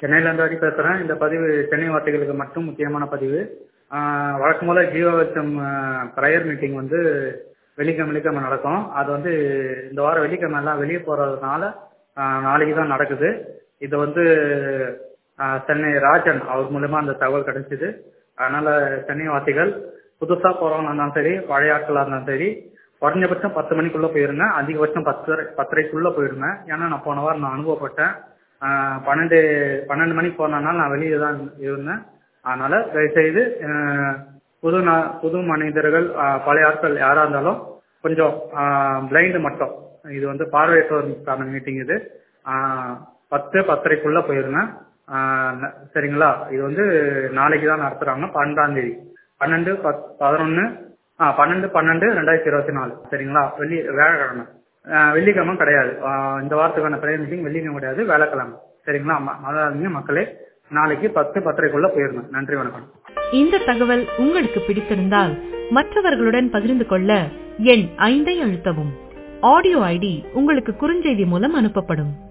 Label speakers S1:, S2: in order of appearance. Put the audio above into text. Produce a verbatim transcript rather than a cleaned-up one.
S1: சென்னையில இருந்து ஹரி பேசுறேன். இந்த பதிவு சென்னை வார்த்தைகளுக்கு மட்டும் முக்கியமான பதிவு. ஆஹ் வழக்கம் போல ஜீவவச்சம் ப்ரையர் மீட்டிங் வந்து வெள்ளிக்கிழமை வெள்ளிக்கிழமை நடக்கும். அது வந்து இந்த வாரம் வெள்ளிக்கிழமை எல்லாம் வெளியே போறதுனால ஆஹ் நாளைக்கு தான் நடக்குது. இது வந்து ஆஹ் சென்னை ராஜன் அவர் மூலமா அந்த தகவல் கிடைச்சிது. அதனால சென்னை வாசிகள் புதுசா போறவங்களா இருந்தாலும் சரி, பழைய ஆட்களா இருந்தாலும் சரி, குறைஞ்சபட்சம் பத்து மணிக்குள்ள போயிருங்க, அதிகபட்சம் பத்து பத்தரைக்குள்ள போயிருங்க. ஏன்னா நான் போன வாரம் நான் அனுபவப்பட்டேன். ஆஹ் பன்னெண்டு பன்னெண்டு மணிக்கு போனதுனால நான் வெளியே தான் இருந்தேன். அதனால தயவுசெய்து புது புது மனிதர்கள் பழைய ஆட்கள் யாரா இருந்தாலும் கொஞ்சம் பிளைண்டு மட்டும், இது வந்து பார்வையற்றோருக்கான மீட்டிங், இது பத்து பத்தரைக்குள்ள போயிருங்க. சரிங்களா? இது வந்து நாளைக்கு தான் நடத்துறாங்க, பன்னெண்டாம் தேதி பன்னெண்டு பதினொன்னு பன்னெண்டு பன்னெண்டு ரெண்டாயிரத்தி இருபத்தி நாலு சரிங்களா? வெள்ளி வியாழக்கிழமை, வெள்ளிக்கிழமை கிடையாது. இந்த வாரத்துக்கான ப்ரேயர் மீட்டிங் வெள்ளிக்கிழமை கிடையாது, வியாழக்கிழமை. சரிங்களா? அதாவது மக்களே நாளைக்கு பத்து பத்தரைக்குள்ள போயிருங்க. நன்றி, வணக்கம்.
S2: இந்த தகவல் உங்களுக்கு பிடித்திருந்தால் மற்றவர்களுடன் பகிர்ந்து கொள்ள எண் ஐந்தை அழுத்தவும். ஆடியோ ஐடி உங்களுக்கு குறுஞ்செய்தி மூலம் அனுப்பப்படும்.